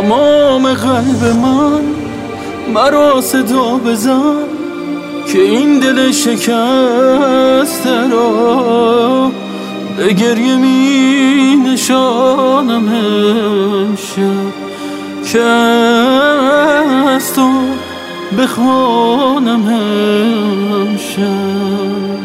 تمام قلب من مرا صدا بزن که این دل شکسته را به گریه می نشانم امشب، که از تو بخوانم امشب.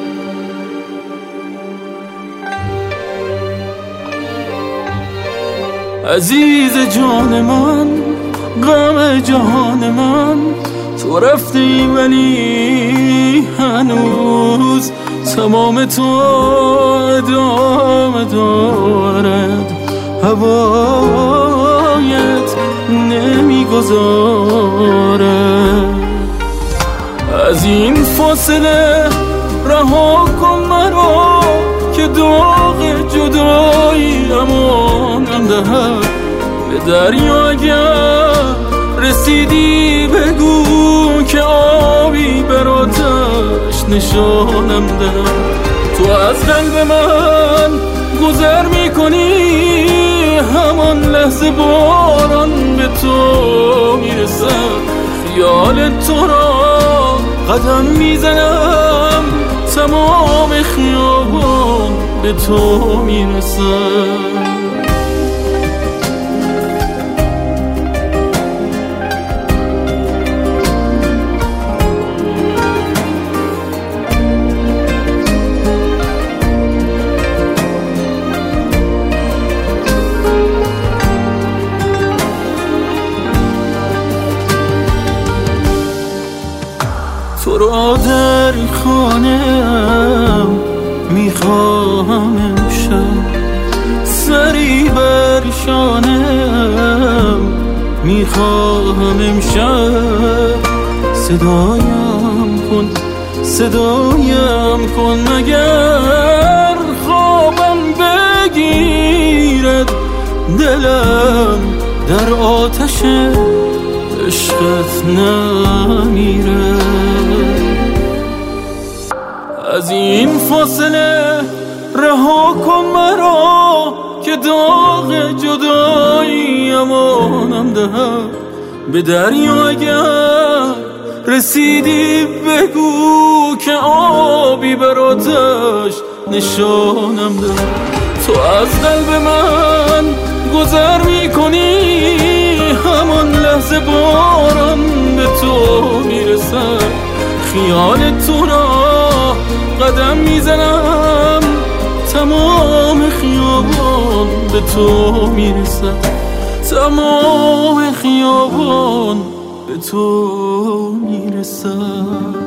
عزیز جان من، غم جهان من، تو رفتی ولی هنوز تمام تو ادامه دارد، هوایت نمیگذارد. از این فاصله رها کن مرا که داغ جدایی امانم دهد. به دریا اگر رسیدی بگو که آبی بر آتش نشانم دهد. تو از قلب من گذر میکنی، همان لحظه باران به تو میرسد. خیال تو را قدم میزنم، تمام خیابان به تو میرسد. تو را در خانه‌ام میخواهم امشب، سری بر شانه‌ام میخواهم امشب. صدایم کن مگر خوابم بگیرد. دلم در آتش عشقت نمیره. از این فاصله رها کن مرا که داغ جدایی امانم دهد. به دریا اگر رسیدی بگو که آبی بر آتش نشانم دهد. تو از قلب من گذر میکنی، همان لحظه باران به تو میرسد. خیال تو را قدم میزنم، تمام خیابان به تو میرسد. تمام خیابان به تو میرسد.